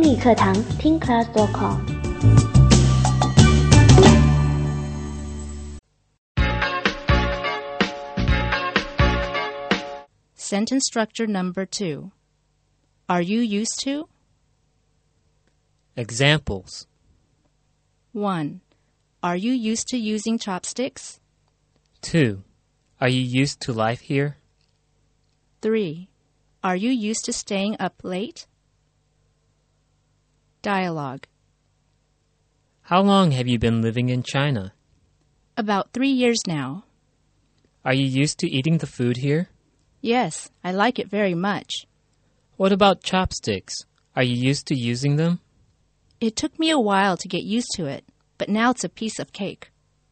英语课堂听 class.com。 Sentence structure number 2. Are you used to? Examples. 1. Are you used to using chopsticks? 2. Are you used to life here? 3. Are you used to staying up late? Dialogue. How long have you been living in China? About 3 years now. Are you used to eating the food here? Yes, I like it very much. What about chopsticks? Are you used to using them? It took me a while to get used to it, but now it's a piece of cake.